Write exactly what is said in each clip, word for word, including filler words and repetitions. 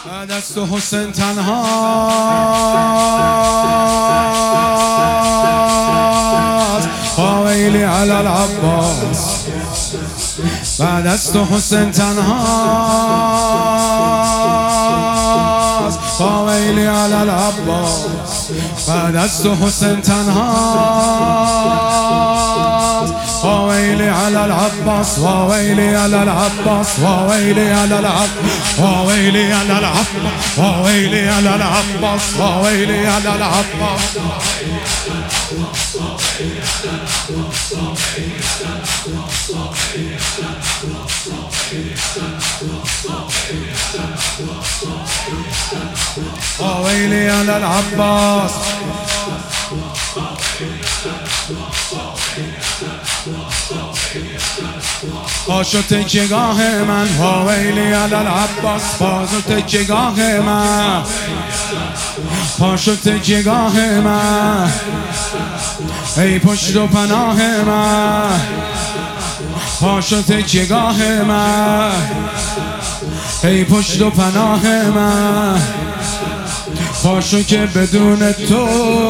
بعد از تو حسین تنها ویلی علی العباس. بعد از تو حسین تنها ویلی علی العباس. بعد از تو حسین تنها ویلی علی العباس. ویلی علی العباس. ویلی علی العباس. ویلی علی العباس. ویلی علی العباس. ویلی علی العباس. ويلي على العباس. پاشو تکیگاه من ویلی علی العباس. پاشو تکیگاه من. پاشو تکیگاه من. ای پشت و پناه من. پاشو تکیگاه من. ای پشت و پناه من. پاشو که بدون تو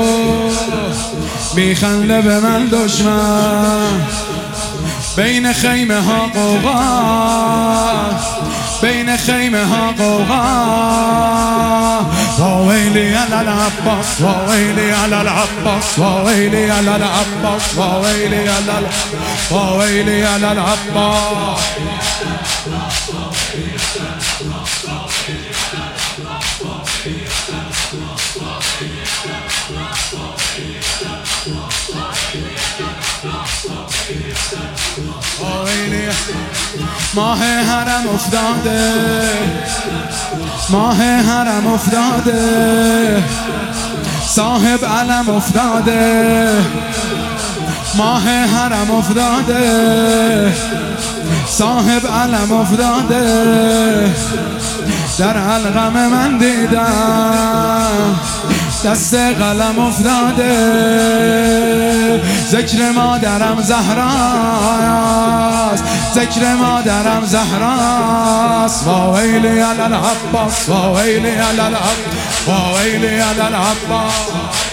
میخنده به من دشمن. بین خیمه ها قوقا. بین خیمه ها قوقا. ویلی علی العباس. ویلی علی العباس. ویلی علی العباس. ویلی علی العباس. ویلی علی العباس. ماه حرم افتاده. ماه حرم افتاده. صاحب علم افتاده. ماه حرم افتاده. صاحب علم افتاده. در حلقم من دیدم دست قلم افتاده. ذکر مادرم زهراست. ذکر مادرم زهراست. ویلی علی العباس. ویلی علی العباس. ویلی علی العباس.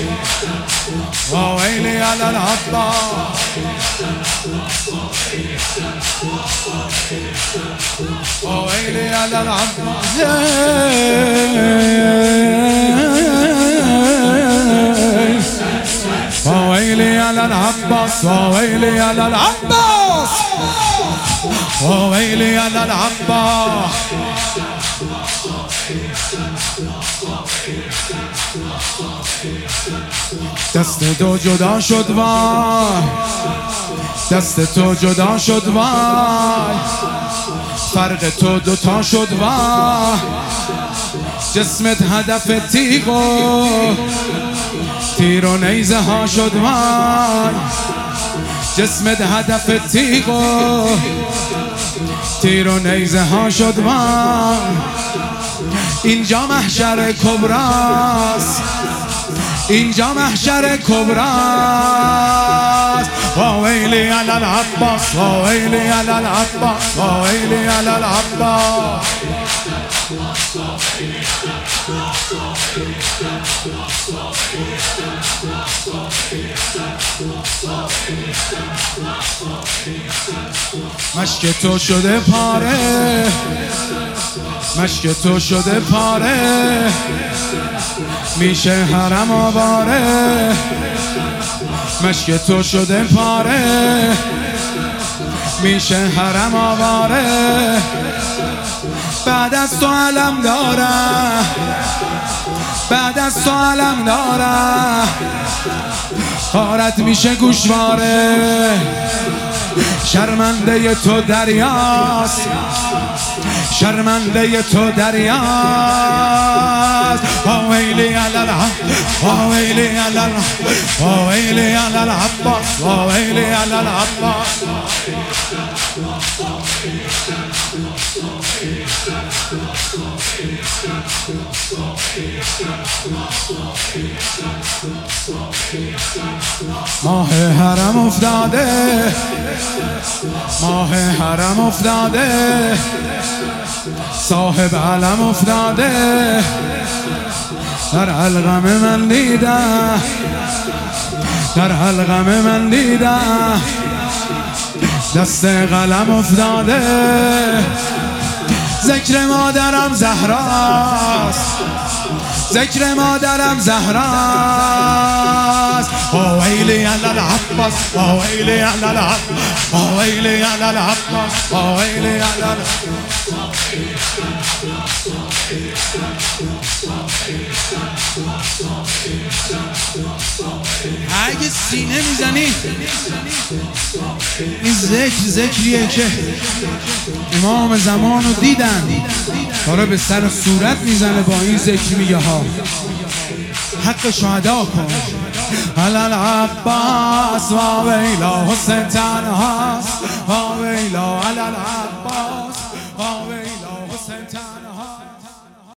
ویلی علی العباس. ویلی علی العباس. ويلي على العباس. ويلي على العباس. ويلي على العباس. دست تو جدا شد وای. دست تو جدا شد وای. فرق تو دوتا شد وای. جسمت هدف تیغو تیر و نیزه ها شد وای. جسمت هدف تیغو تیر و نیزه ها شد وای. اینجا محشر کبراست. اینجا محشر کبراست. ویلی علی العباس. ویلی علی العباس. ویلی علی العباس. مشک تو شده پاره. مشک تو شده پاره. میشه حرم آواره. مشک تو شده پاره. میشه حرم آواره. بعد از تو علم دارم. بعد از تو علم دارم. خارت میشه گوشواره. شرمنده تو دریاست. شرمنده تو دریاست. ویلی علی العباس. ویلی علی العباس. ویلی علی العباس. ویلی علی العباس. ماه حرم افتاده. ماه حرم افتاده صاحب علم افتاده در حلقم من دیدم در حلقم من دیدم دست قلم افتاده ذکر مادرم زهراست ذکر مادرم زهراست ویلی علی العباس ویلی علی العباس ویلی علی العباس ویلی علی العباس. اگه سینه میزنی این ذکر ذکریه که امام زمان رو دیدن داره به سر صورت میزنه با این ذکر میگه ها حق شهدا کن علی العباس و ویلا حسین تنهاست و ویلا علی العباس و ویلا